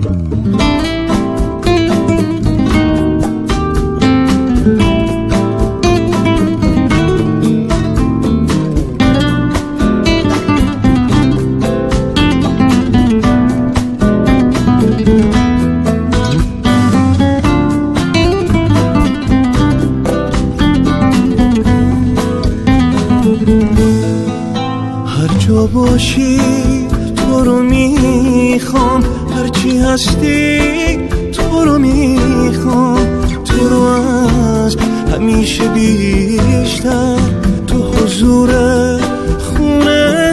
باشی تو رو میخوام، هرچی هستی تو رو میخوام، تو رو از همیشه بیشتر تو حضور خونه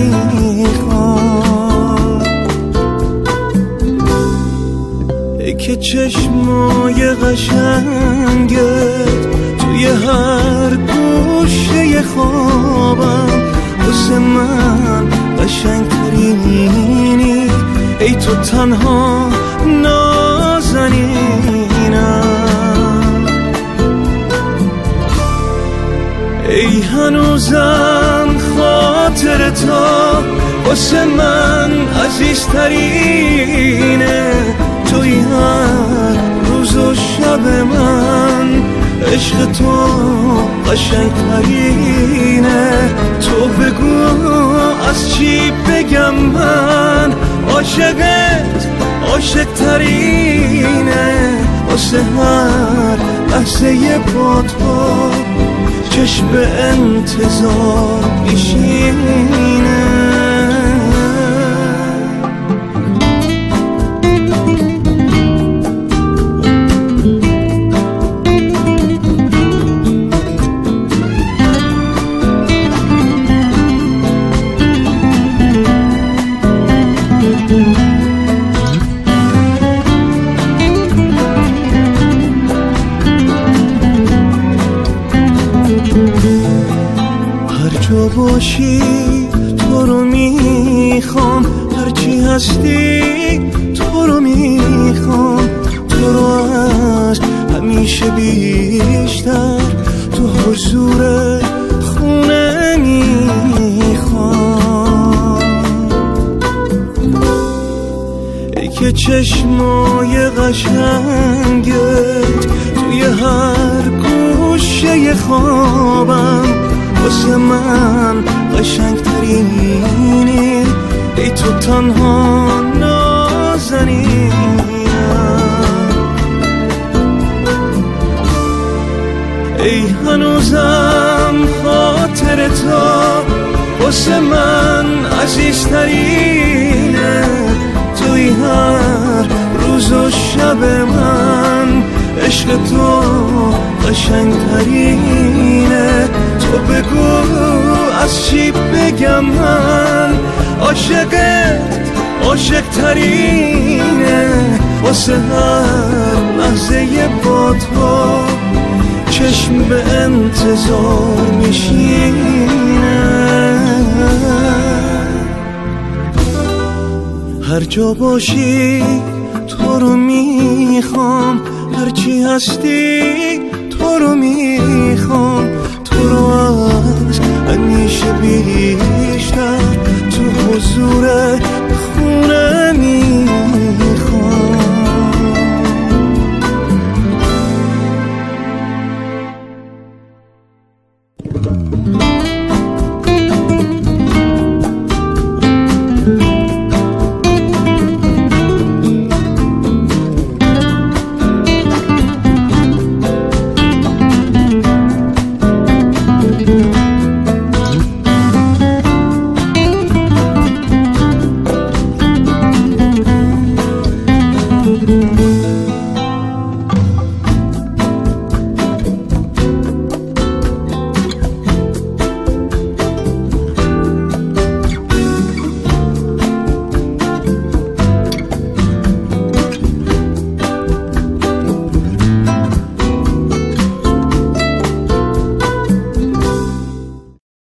میخوام. ای که چشمای قشنگت توی هر گوشه خوابم واسه من قشنگترینی، ای تو تنها نازنینم. ای هنوزم خاطر تا واسه من عزیزترینه، توی هر روز و شب من عشق تو قشنگترینه. تو بگو از چی بگم من عاشقت عاشقترینه، واسه هر لحظه با تو چشم به انتظار میشینه. تو باشی تو رو میخوام، هرچی هستی تو رو میخوام، تو رو از همیشه بیشتر تو حضور خونه میخوام. ای که چشمای قشنگت توی هر گوشه خوابم واسه من قشنگترینی، ای تو تنها نازنینم. ای هنوزم خاطر تا واسه من عزیزترینه، توی هر روز و شب من عشق تو قشنگترینه. تو بگو از چی بگم من عاشقت عاشقترینه، واسه هر لحظه با تو چشم به انتظار میشینه. هر جا باشی تو رو میخوام، هرچی هستی تو رو میخوام، تو رو از همیشه بیشتر تو حضور خونه